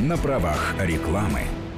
на правах рекламы.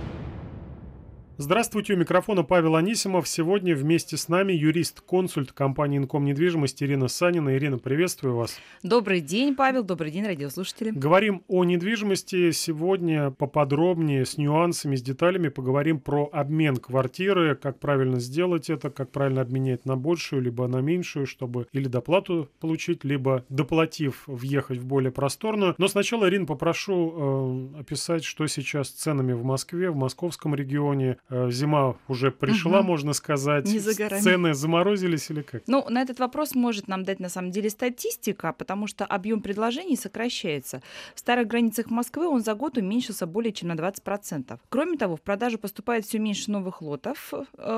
Здравствуйте, у микрофона Павел Анисимов. Сегодня вместе с нами юрист-консульт компании «Инком Недвижимость» Ирина Санина. Ирина, приветствую вас. Добрый день, Павел. Добрый день, радиослушатели. Говорим о недвижимости. Сегодня поподробнее, с нюансами, с деталями поговорим про обмен квартиры, как правильно сделать это, как правильно обменять на большую, либо на меньшую, чтобы или доплату получить, либо, доплатив, въехать в более просторную. Но сначала, Ирина, попрошу описать, что сейчас с ценами в Москве, в московском регионе. Зима уже пришла, можно сказать. Не за горами. Цены заморозились или как? Ну, на этот вопрос может нам дать, на самом деле, статистика, потому что объем предложений сокращается. В старых границах Москвы он за год уменьшился более чем на 20%. Кроме того, в продажу поступает все меньше новых лотов,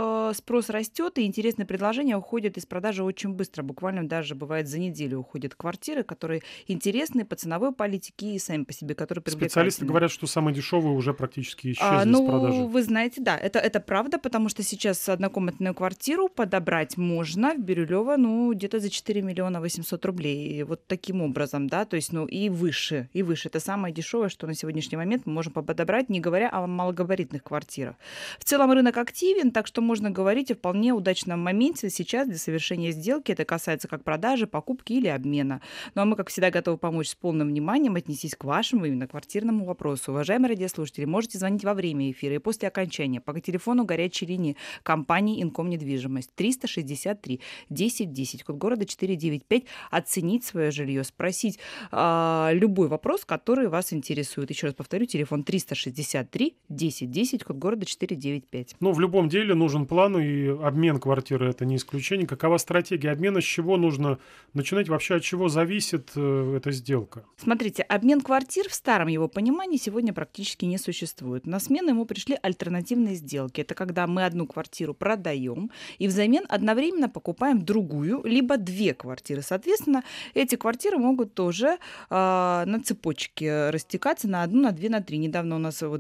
спрос растет, и интересные предложения уходят из продажи очень быстро. Буквально даже, бывает, за неделю уходят квартиры, которые интересны по ценовой политике и сами по себе, которые привлекательны. Специалисты говорят, что самые дешевые уже практически исчезли с продажи. Вы знаете, да, это правда, потому что сейчас однокомнатную квартиру подобрать можно в Бирюлево, где-то за 4 миллиона 800 рублей. Вот таким образом, да, то есть, и выше. Это самое дешевое, что на сегодняшний момент мы можем подобрать, не говоря о малогабаритных квартирах. В целом рынок активен, так что можно говорить о вполне удачном моменте сейчас для совершения сделки. Это касается как продажи, покупки или обмена. Ну а мы, как всегда, готовы помочь с полным вниманием отнестись к вашему именно квартирному вопросу. Уважаемые радиослушатели, можете звонить во время эфира и после окончания по телефону горячей линии компании «Инком Недвижимость» 363 10 10, код города 495, оценить свое жилье, спросить любой вопрос, который вас интересует. Еще раз повторю, телефон 363 10 10, код города 495. В любом деле нужен план, и обмен квартиры — это не исключение. Какова стратегия обмена, с чего нужно начинать, вообще от чего зависит эта сделка? Смотрите, обмен квартир в старом его понимании сегодня практически не существует. На смену ему пришли альтернативные сделки. Это когда мы одну квартиру продаем и взамен одновременно покупаем другую, либо две квартиры. Соответственно, эти квартиры могут тоже на цепочке растекаться на одну, на две, на три. Недавно у нас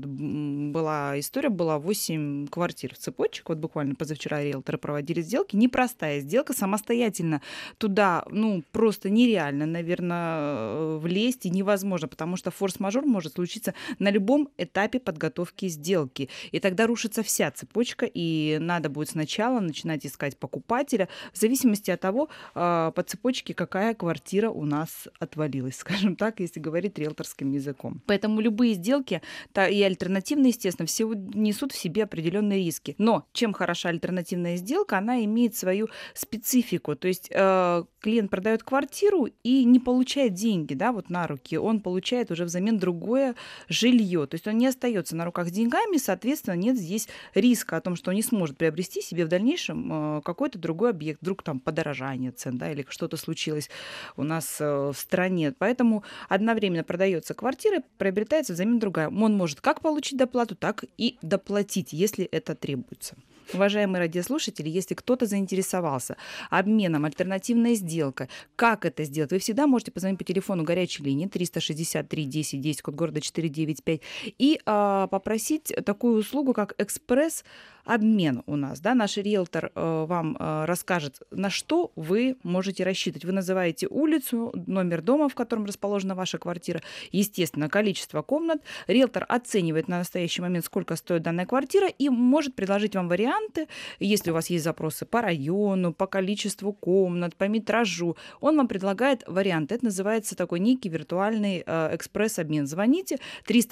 была история, была 8 квартир в цепочек. Вот буквально позавчера риэлторы проводили сделки. Непростая сделка, самостоятельно туда, просто нереально, наверное, влезть и невозможно, потому что форс-мажор может случиться на любом этапе подготовки сделки. И тогда рушится вся цепочка, и надо будет сначала начинать искать покупателя в зависимости от того, по цепочке какая квартира у нас отвалилась, скажем так, если говорить риэлторским языком. Поэтому любые сделки, и альтернативные, естественно, все несут в себе определенные риски. Но чем хороша альтернативная сделка, она имеет свою специфику. То есть клиент продает квартиру и не получает деньги, на руки, он получает уже взамен другое жилье. То есть он не остается на руках с деньгами, соответственно, нет здесь риска о том, что он не сможет приобрести себе в дальнейшем какой-то другой объект, вдруг там подорожание цен, или что-то случилось у нас в стране. Поэтому одновременно продается квартира, приобретается взамен другая. Он может как получить доплату, так и доплатить, если это требуется. Уважаемые радиослушатели, если кто-то заинтересовался обменом, альтернативной сделкой, как это сделать, вы всегда можете позвонить по телефону горячей линии 363 10 10, код города 495, и попросить такую услугу, как экспресс-обмен у нас. Наш риэлтор вам расскажет, на что вы можете рассчитывать. Вы называете улицу, номер дома, в котором расположена ваша квартира, естественно, количество комнат. Риэлтор оценивает на настоящий момент, сколько стоит данная квартира, и может предложить вам варианты, если у вас есть запросы по району, по количеству комнат, по метражу. Он вам предлагает варианты. Это называется такой некий виртуальный экспресс-обмен. Звоните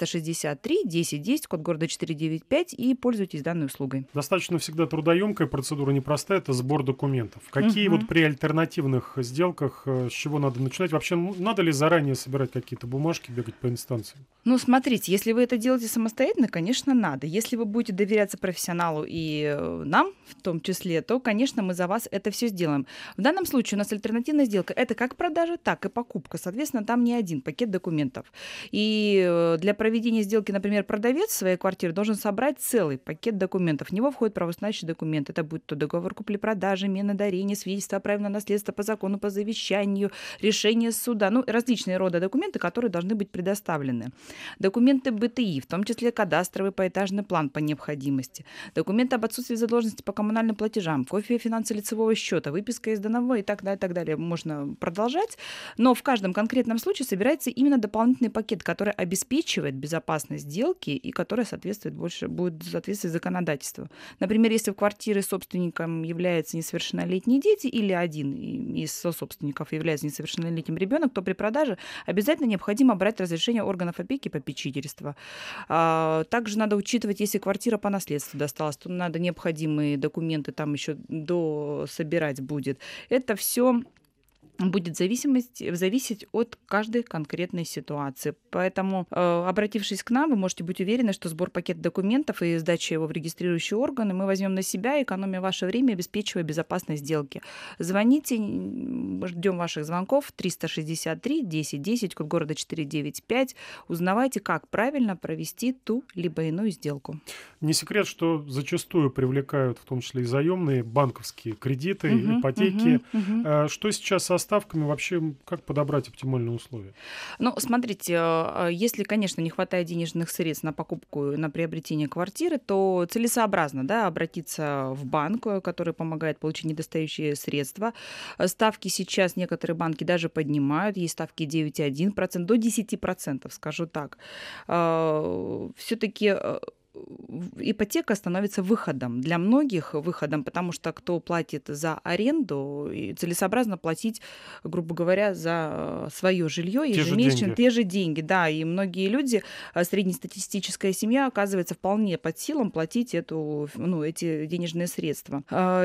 363 10 10, код города 495, и пользуйтесь данной услугой. Достаточно всегда трудоемкая процедура, непростая, это сбор документов. Какие при альтернативных сделках, с чего надо начинать? Вообще, надо ли заранее собирать какие-то бумажки, бегать по инстанциям? Смотрите, если вы это делаете самостоятельно, конечно, надо. Если вы будете доверяться профессионалу и нам в том числе, то, конечно, мы за вас это все сделаем. В данном случае у нас альтернативная сделка — это как продажа, так и покупка. Соответственно, там не один пакет документов. И для проведения сделки, например, продавец своей квартиры должен собрать целый пакет документов. него входят правоустанавливающие документы. Это будет то договор купли-продажи, мена дарения, свидетельство о праве на наследство по закону, по завещанию, решение суда. Ну, различные рода документы, которые должны быть предоставлены. Документы БТИ, в том числе кадастровый поэтажный план по необходимости. Документы об отсутствии задолженности по коммунальным платежам, копия финансово-лицевого счета, выписка из ДНВ и так далее, так далее. Можно продолжать. Но в каждом конкретном случае собирается именно дополнительный пакет, который обеспечивает безопасность сделки и который будет соответствовать законодательству. Например, если в квартире собственником является несовершеннолетние дети или один из сособственников является несовершеннолетним ребенок, то при продаже обязательно необходимо брать разрешение органов опеки и попечительства. Также надо учитывать, если квартира по наследству досталась, то надо необходимые документы там еще дособирать будет. Это все будет зависеть от каждой конкретной ситуации. Поэтому, обратившись к нам, вы можете быть уверены, что сбор пакета документов и сдача его в регистрирующие органы мы возьмем на себя, экономя ваше время, обеспечивая безопасность сделки. Звоните, ждем ваших звонков 363 10 10, код города 495. Узнавайте, как правильно провести ту либо иную сделку. Не секрет, что зачастую привлекают, в том числе и заемные банковские кредиты, ипотеки. Что сейчас со ставками, вообще как подобрать оптимальные условия? Ну, смотрите, если, конечно, не хватает денежных средств на покупку, на приобретение квартиры, то целесообразно, да, обратиться в банк, который помогает получить недостающие средства. Ставки сейчас некоторые банки даже поднимают, есть ставки 9,1%, до 10%, скажу так. Все-таки ипотека становится выходом для многих, потому что кто платит за аренду, целесообразно платить, грубо говоря, за свое жилье ежемесячно те же деньги. Да, и многие люди, среднестатистическая семья, оказывается вполне под силам платить эти денежные средства.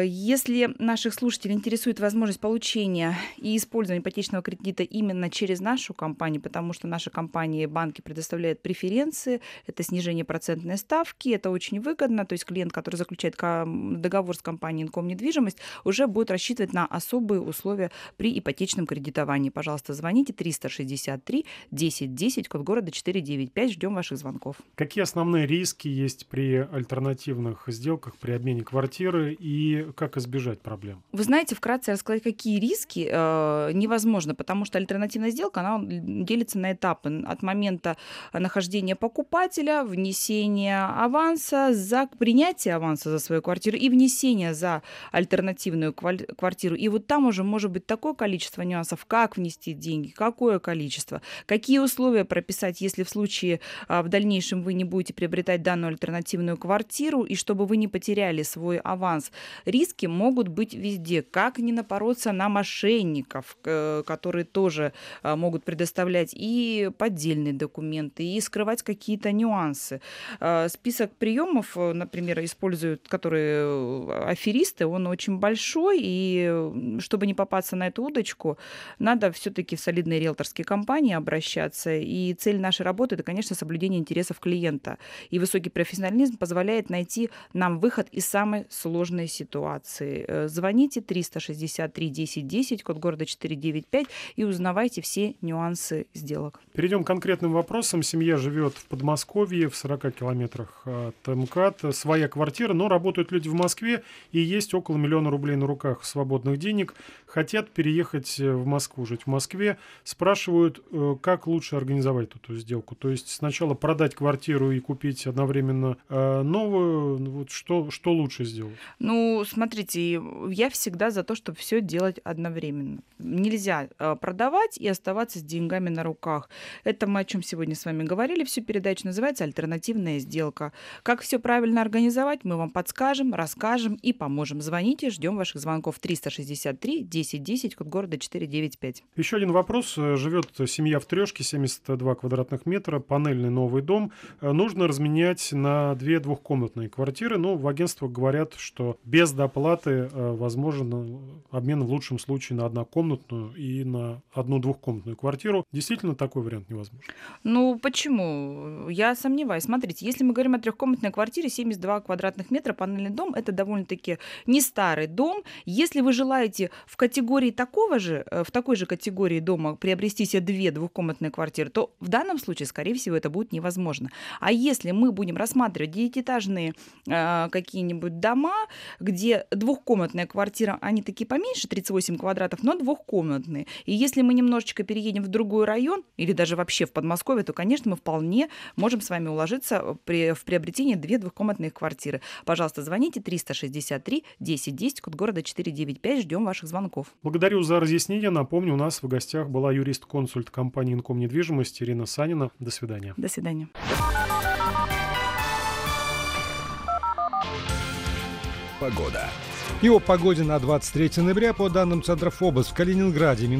Если наших слушателей интересует возможность получения и использования ипотечного кредита именно через нашу компанию, потому что наша компания и банки предоставляют преференции, это снижение процентной ставки, это очень выгодно, то есть клиент, который заключает договор с компанией Income недвижимость, уже будет рассчитывать на особые условия при ипотечном кредитовании. Пожалуйста, звоните 363 10 10, код города 495, ждем ваших звонков. Какие основные риски есть при альтернативных сделках, при обмене квартиры и как избежать проблем? Вы знаете, вкратце рассказать, какие риски невозможно, потому что альтернативная сделка, она делится на этапы от момента нахождения покупателя, внесения аванса, за принятие аванса за свою квартиру и внесение за альтернативную квартиру. И вот там уже может быть такое количество нюансов, как внести деньги, какое количество, какие условия прописать, если в случае в дальнейшем вы не будете приобретать данную альтернативную квартиру, и чтобы вы не потеряли свой аванс. Риски могут быть везде. Как не напороться на мошенников, которые тоже могут предоставлять и поддельные документы, и скрывать какие-то нюансы. Список приемов, например, используют, которые аферисты, он очень большой, и чтобы не попасться на эту удочку, надо все-таки в солидные риэлторские компании обращаться. И цель нашей работы – это, конечно, соблюдение интересов клиента. И высокий профессионализм позволяет найти нам выход из самой сложной ситуации. Звоните 363 10 10, код города 495, и узнавайте все нюансы сделок. Перейдем к конкретным вопросам. Семья живет в Подмосковье, в 40 километрах от МКАД, своя квартира, но работают люди в Москве, и есть около 1 000 000 рублей на руках свободных денег. Хотят переехать в Москву, жить в Москве. Спрашивают, как лучше организовать эту сделку. То есть сначала продать квартиру и купить одновременно новую. Вот что лучше сделать? Ну, смотрите, я всегда за то, чтобы все делать одновременно. Нельзя продавать и оставаться с деньгами на руках. Это мы о чем сегодня с вами говорили. Всю передачу называется «Альтернативная сделка». Как все правильно организовать, мы вам подскажем, расскажем и поможем. Звоните, ждем ваших звонков 363 10 10, код города 495. Еще один вопрос. Живет семья в Трешке, 72 квадратных метра, панельный новый дом. Нужно разменять на 2 двухкомнатные квартиры. Но в агентствах говорят, что без доплаты возможен обмен в лучшем случае на однокомнатную и на 1 двухкомнатную квартиру. Действительно, такой вариант невозможен? Ну, почему? Я сомневаюсь. Смотрите, если мы говорим говорим о трехкомнатной квартире, 72 квадратных метра, панельный дом. Это довольно-таки не старый дом. Если вы желаете в категории в такой же категории дома приобрести себе 2 двухкомнатные квартиры, то в данном случае, скорее всего, это будет невозможно. А если мы будем рассматривать девятиэтажные какие-нибудь дома, где двухкомнатная квартира, они такие поменьше, 38 квадратов, но двухкомнатные. И если мы немножечко переедем в другой район, или даже вообще в Подмосковье, то, конечно, мы вполне можем с вами уложиться в приобретение 2 двухкомнатные квартиры. Пожалуйста, звоните 363 10 10, код города 495. Ждем ваших звонков. Благодарю за разъяснение. Напомню, у нас в гостях была юрист-консульт компании «Инком недвижимость» Ирина Санина. До свидания. До свидания. Погода. И о погоде на 23 ноября по данным Центра ФОБОС в Калининграде